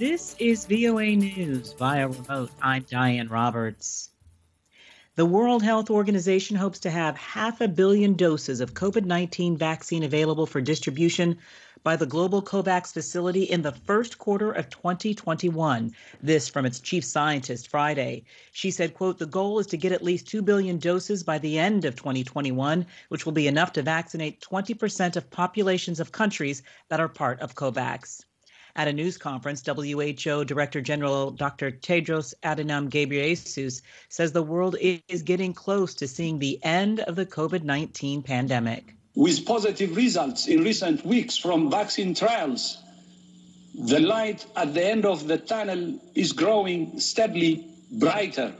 This is VOA News via remote. I'm Diane Roberts. The World Health Organization hopes to have 500 million doses of COVID-19 vaccine available for distribution by the global COVAX facility in the first quarter of 2021. This from its chief scientist Friday. She said, quote, the goal is to get at least 2 billion doses by the end of 2021, which will be enough to vaccinate 20% of populations of countries that are part of COVAX. At a news conference, WHO Director General Dr. Tedros Adhanom Ghebreyesus says the world is getting close to seeing the end of the COVID-19 pandemic. With positive results in recent weeks from vaccine trials, the light at the end of the tunnel is growing steadily brighter.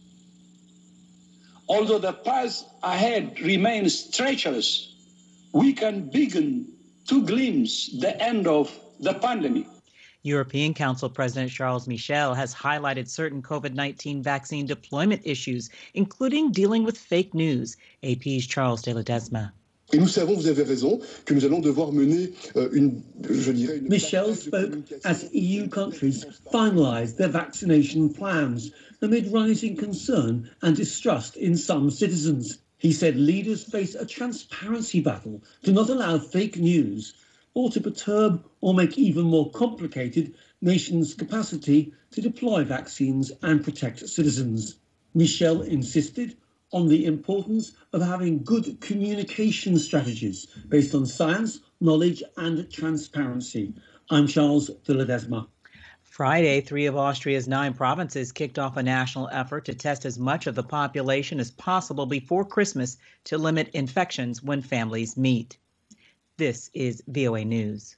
Although the path ahead remains treacherous, we can begin to glimpse the end of the pandemic. European Council President Charles Michel has highlighted certain COVID-19 vaccine deployment issues, including dealing with fake news. AP's Charles de Ledesma. Et nous savons, vous avez raison, que nous allons devoir mener Michel spoke as EU countries finalise their vaccination plans amid rising concern and distrust in some citizens. He said leaders face a transparency battle to not allow fake news or to perturb or make even more complicated nations' capacity to deploy vaccines and protect citizens. Michel insisted on the importance of having good communication strategies based on science, knowledge and transparency. I'm Charles de Ledesma. Friday, 3 of Austria's 9 provinces kicked off a national effort to test as much of the population as possible before Christmas to limit infections when families meet. This is VOA News.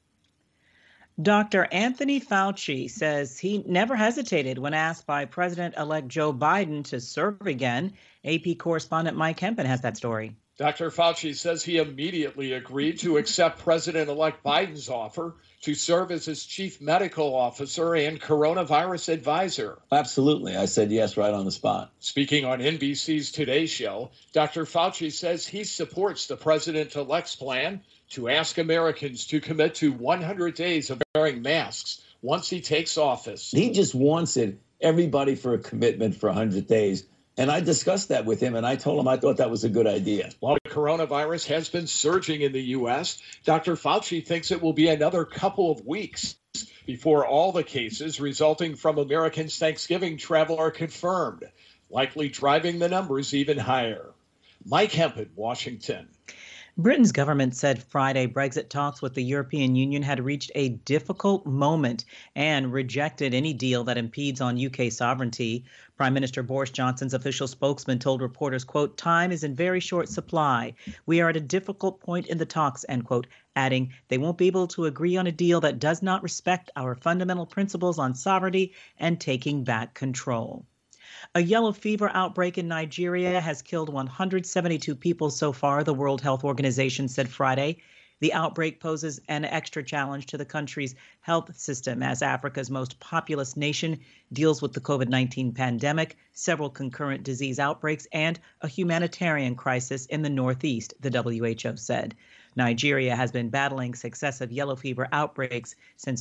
Dr. Anthony Fauci says he never hesitated when asked by President-elect Joe Biden to serve again. AP correspondent Mike Hempen has that story. Dr. Fauci says he immediately agreed to accept President-elect Biden's offer to serve as his chief medical officer and coronavirus advisor. Absolutely. I said yes right on the spot. Speaking on NBC's Today Show, Dr. Fauci says he supports the president-elect's plan to ask Americans to commit to 100 days of wearing masks once he takes office. He just wants everybody for a commitment for 100 days. And I discussed that with him, and I told him I thought that was a good idea. While the coronavirus has been surging in the U.S., Dr. Fauci thinks it will be another couple of weeks before all the cases resulting from Americans' Thanksgiving travel are confirmed, likely driving the numbers even higher. Mike Hempen, Washington. Britain's government said Friday Brexit talks with the European Union had reached a difficult moment and rejected any deal that impedes on UK sovereignty. Prime Minister Boris Johnson's official spokesman told reporters, quote, time is in very short supply. We are at a difficult point in the talks, end quote, adding they won't be able to agree on a deal that does not respect our fundamental principles on sovereignty and taking back control. A yellow fever outbreak in Nigeria has killed 172 people so far, the World Health Organization said Friday. The outbreak poses an extra challenge to the country's health system as Africa's most populous nation deals with the COVID-19 pandemic, several concurrent disease outbreaks, and a humanitarian crisis in the Northeast, the WHO said. Nigeria has been battling successive yellow fever outbreaks since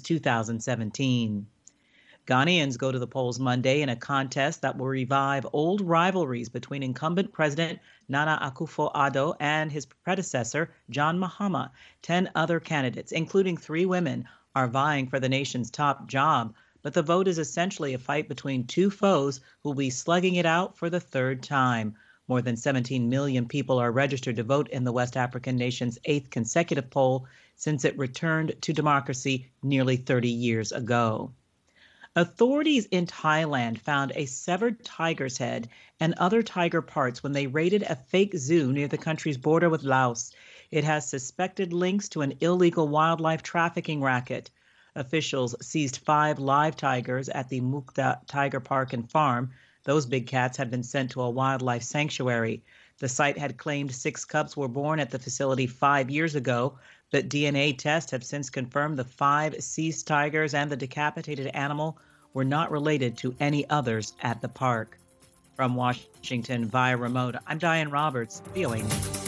2017. Ghanaians go to the polls Monday in a contest that will revive old rivalries between incumbent President Nana Akufo-Addo and his predecessor, John Mahama. 10 other candidates, including 3 women, are vying for the nation's top job. But the vote is essentially a fight between 2 foes who will be slugging it out for the 3rd time. More than 17 million people are registered to vote in the West African nation's 8th consecutive poll since it returned to democracy nearly 30 years ago. Authorities in Thailand found a severed tiger's head and other tiger parts when they raided a fake zoo near the country's border with Laos. It has suspected links to an illegal wildlife trafficking racket. Officials seized 5 live tigers at the Mukta Tiger Park and Farm. Those big cats had been sent to a wildlife sanctuary. The site had claimed 6 cubs were born at the facility 5 years ago, but DNA tests have since confirmed the 5 seized tigers and the decapitated animal were not related to any others at the park. From Washington via remote, I'm Diane Roberts, VOA News.